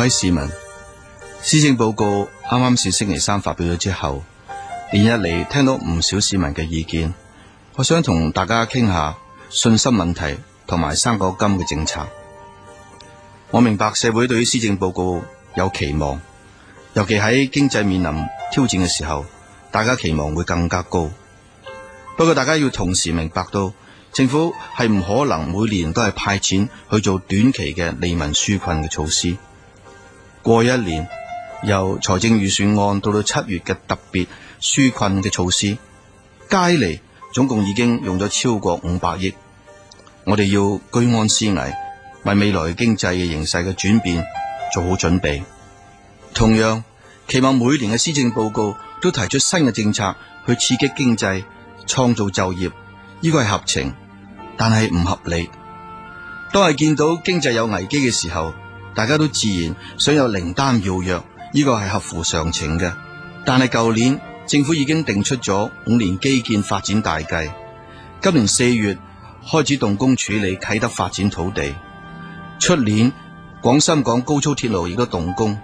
位市民，施政報告啱啱是星期三發表咗之後，連日嚟聽到唔少市民嘅意見，我想同大家傾下信心問題同埋生果金嘅政策。我明白社會對於施政報告有期望，尤其喺經濟面臨挑戰嘅時候，大家期望會更加高。不過大家要同時明白到，政府係唔可能每年都係派錢去做短期嘅利民紓困嘅措施。過一年，由財政預算案到7月嘅特別紓困嘅措施，加起嚟總共已經用咗超過500億。我哋要居安思危，為未來經濟嘅形勢嘅轉變做好準備。同樣期望每年嘅施政報告都提出新嘅政策去刺激經濟、創造就業，呢個係合情，但係唔合理。當係見到經濟有危機嘅時候，大家都自然想有靈丹妙藥，呢個係合乎常情嘅。但係舊年政府已經定出咗5年基建發展大計，今年4月開始動工處理啟德發展土地，出年廣深港高速鐵路亦都動工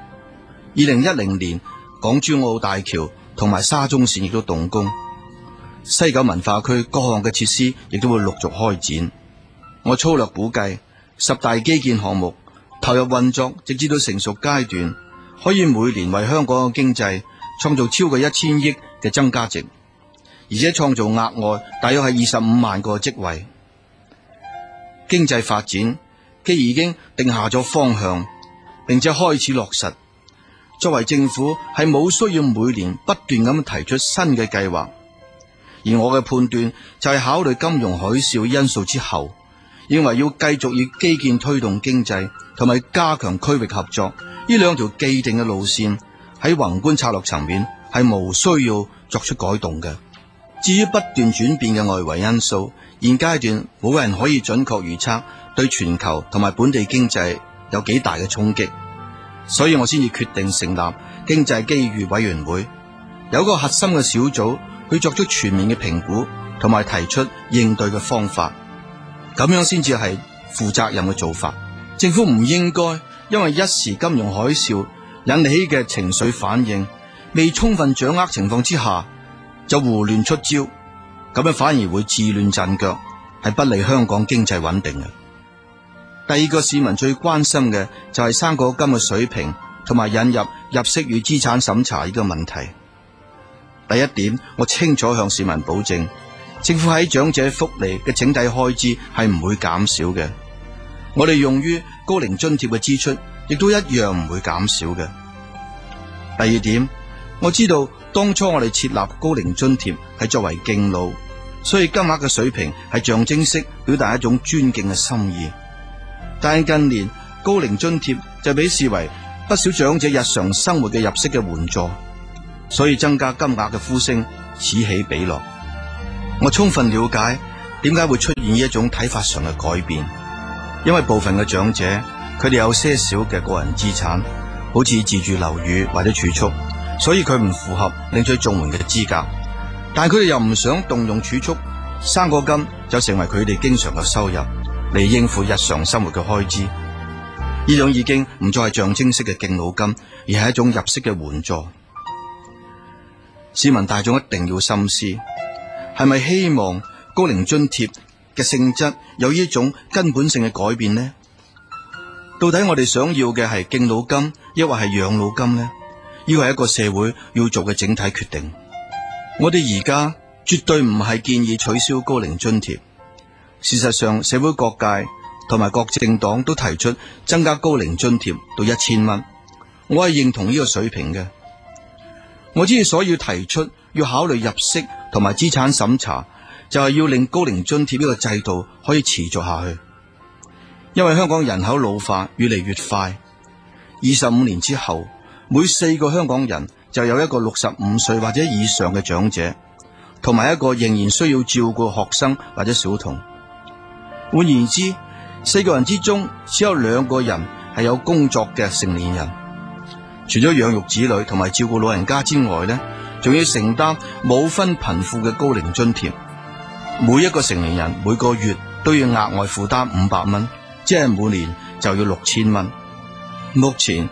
，2010年港珠澳大橋同埋沙中線亦都動工，西九文化區各項嘅設施亦都會陸續開展。我粗略估計10大基建項目投入運作，直至到成熟階段，可以每年為香港嘅經濟創造超過1000億嘅增加值，而且創造額外大約係25萬個職位。經濟發展既已經定下咗方向，並且開始落實，作為政府係冇需要每年不斷咁提出新嘅計劃。而我嘅判斷就係考慮金融海嘯因素之後，認為要繼續以基建推動經濟同埋加強區域合作，呢兩條既定嘅路線喺宏觀策略層面係無需要作出改動嘅。至於不斷轉變嘅外圍因素，現階段冇人可以準確預測對全球同埋本地經濟有幾大嘅衝擊，所以我先至決定成立經濟機遇委員會，有個核心嘅小組去作出全面嘅評估同埋提出應對嘅方法，咁樣先至係負責任嘅做法。政府唔應該因為一時金融海嘯引起嘅情緒反應，未充分掌握情況之下就胡亂出招，咁樣反而會自亂陣腳，係不利香港經濟穩定嘅。第二個市民最關心嘅就係生果金嘅水平同埋引入入息與資產審查呢個問題。第一點，我清楚向市民保證，政府喺長者福利嘅整體開支係唔會減少嘅。我哋用於高齡津貼嘅支出亦都一樣唔會減少嘅。第二點，我知道當初我哋設立高齡津貼係作為敬老，所以金額嘅水平係象徵式表達一種尊敬嘅心意。但係近年高齡津貼就被視為不少長者日常生活嘅入息嘅援助，所以增加金額嘅呼聲此起彼落。我充分了解點解會出現呢一種睇法上嘅改變，因為部分嘅長者佢哋有些少嘅個人資產，好似自住樓宇或者儲蓄，所以佢唔符合領取綜援嘅資格，但係佢哋又唔想動用儲蓄，生果金就成為佢哋經常嘅收入嚟應付日常生活嘅開支。呢種已經唔再係象徵式嘅敬老金，而係一種入息嘅援助。市民大眾一定要深思，係咪希望高齡津貼嘅性質有呢種根本性嘅改變呢？到底我哋想要嘅係敬老金，抑或係養老金呢？呢個係一個社會要做嘅整體決定。我哋而家絕對唔係建議取消高齡津貼。事實上，社會各界同埋各政黨都提出增加高齡津貼到1000蚊，我係認同呢個水平嘅。我之所以提出要考慮入息同埋資產審查，就係要令高齡津貼呢個制度可以持續下去。因為香港人口老化越嚟越快，25年之後，每4個香港人就有一個65歲或者以上嘅長者，同埋一個仍然需要照顧學生或者小童。換言之，4個人之中只有2個人係有工作嘅成年人。除咗養育子女同埋照顧老人家之外呢，仲要承擔冇分貧富嘅高齡津貼。每一個成年人每個月都要額外負擔500蚊，即係每年就要6000蚊。目前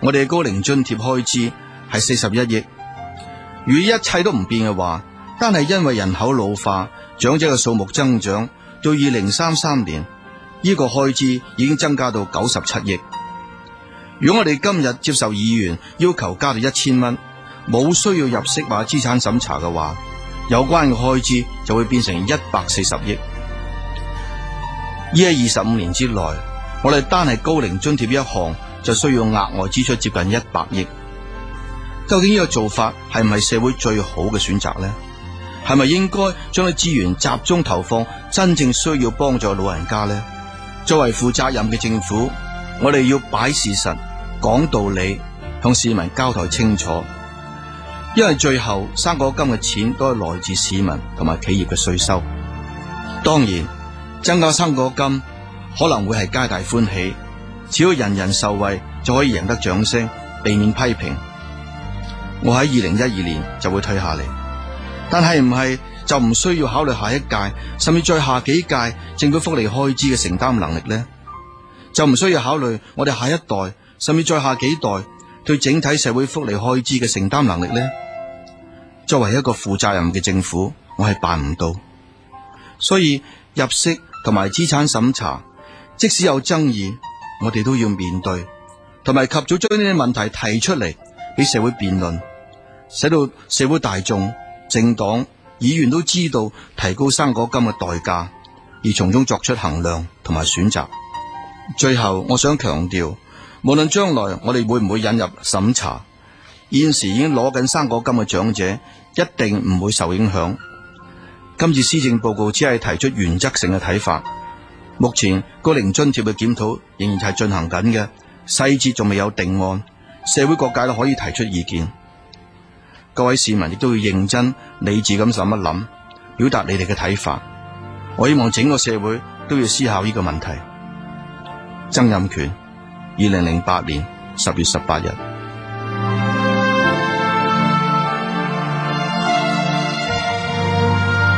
我哋嘅高齡津貼開支係41億。如果一切都唔變嘅話，單係因為人口老化，長者嘅數目增長，到2033年，呢個開支已經增加到97億。如果我哋今日接受議員要求加到1000蚊，冇需要入息或資產審查嘅話，有關嘅開支就會變成140億。呢喺25年之內，我哋單係高齡津貼一項就需要額外支出接近100億。究竟呢個做法係唔係社會最好嘅選擇呢？係咪應該將啲資源集中投放真正需要幫助老人家呢？作為負責任嘅政府，我哋要擺事實、講道理，向市民交代清楚。因為最後生果金嘅錢都係來自市民同埋企業嘅稅收。當然，增加生果金可能會係皆大歡喜，只要人人受惠就可以贏得掌聲，避免批評。我喺2012年就會退下嚟，但係唔係就唔需要考慮下一屆甚至再下幾屆政府福利開支嘅承擔能力呢？就唔需要考慮我哋下一代甚至再下幾代對整體社會福利開支嘅承擔能力呢？作為一個負責任嘅政府，我係辦唔到。所以入息同埋資產審查，即使有爭議，我哋都要面對，同埋及早將呢啲問題提出嚟俾社會辯論，使到社會大眾、政黨、議員都知道提高生果金嘅代價，而從中作出衡量同埋選擇。最後我想強調，無論將來我哋會唔會引入審查，現時已經攞緊生果金嘅長者一定唔會受影響。今次施政報告只係提出原則性嘅睇法，目前高齡津貼嘅檢討仍然係進行緊嘅，細節仲未有定案，社會各界都可以提出意見。各位市民亦都要認真理智咁諗一諗，表達你哋嘅睇法。我希望整個社會都要思考呢個問題。曾蔭權，2008年10月18日。